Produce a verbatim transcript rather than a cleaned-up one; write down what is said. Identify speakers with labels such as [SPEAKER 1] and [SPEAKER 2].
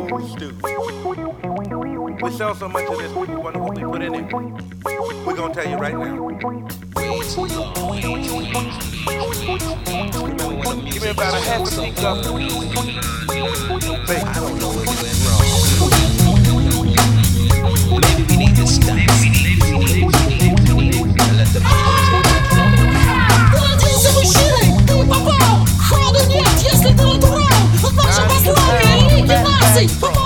[SPEAKER 1] stew. We sell so much of this, people wonder what we put in it. We're gonna tell you right now. Give me about a half a teacup. Babe, I don't know what went wrong. Maybe we need to stop. Let the
[SPEAKER 2] Родился мужчиной, ты попал. Ходу нет, если ты натурал. От вашего послания и наций.